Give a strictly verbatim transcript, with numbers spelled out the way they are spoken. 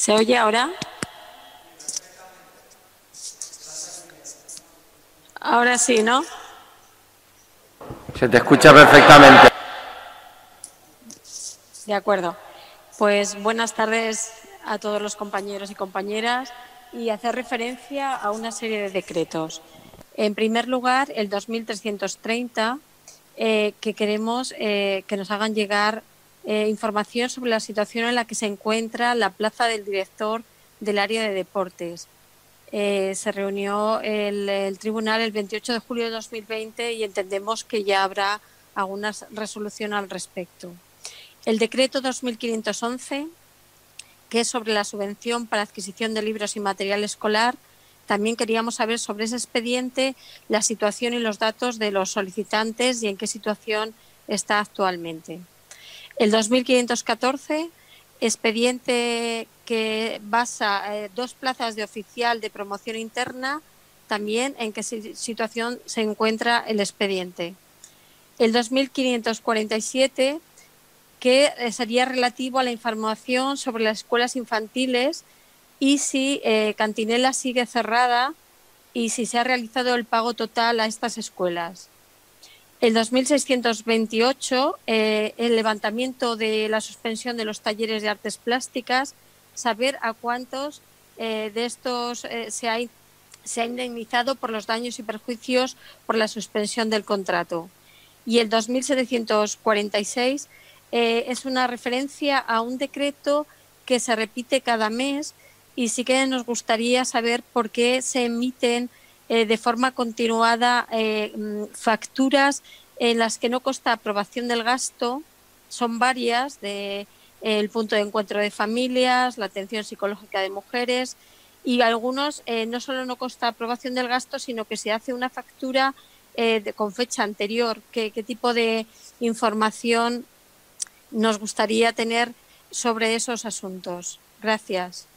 ¿Se oye ahora? Ahora sí, ¿no? Se te escucha perfectamente. De acuerdo. Pues buenas tardes a todos los compañeros y compañeras y hacer referencia a una serie de decretos. En primer lugar, el dos mil trescientos treinta, eh, que queremos eh, que nos hagan llegar eh, información sobre la situación en la que se encuentra la plaza del director del área de deportes. Eh, se reunió el, el tribunal el veintiocho de julio de dos mil veinte y entendemos que ya habrá alguna resolución al respecto. El decreto dos mil quinientos once, que es sobre la subvención para adquisición de libros y material escolar, también queríamos saber sobre ese expediente, la situación y los datos de los solicitantes y en qué situación está actualmente. El dos mil quinientos catorce, expediente que basa eh, dos plazas de oficial de promoción interna, también en qué situación se encuentra el expediente. El dos mil quinientos cuarenta y siete, que sería relativo a la información sobre las escuelas infantiles y si eh, Cantinela sigue cerrada y si se ha realizado el pago total a estas escuelas. El dos mil seiscientos veintiocho, eh, el levantamiento de la suspensión de los talleres de artes plásticas, saber a cuántos eh, de estos eh, se, ha, se ha indemnizado por los daños y perjuicios por la suspensión del contrato. Y el dos mil setecientos cuarenta y seis eh, es una referencia a un decreto que se repite cada mes y sí que nos gustaría saber por qué se emiten eh, de forma continuada eh, facturas en las que no consta aprobación del gasto. Son varias, de, eh, el punto de encuentro de familias, la atención psicológica de mujeres, y algunos eh, no solo no consta aprobación del gasto, sino que se hace una factura eh, de, con fecha anterior. ¿Qué, qué tipo de información nos gustaría tener sobre esos asuntos? Gracias.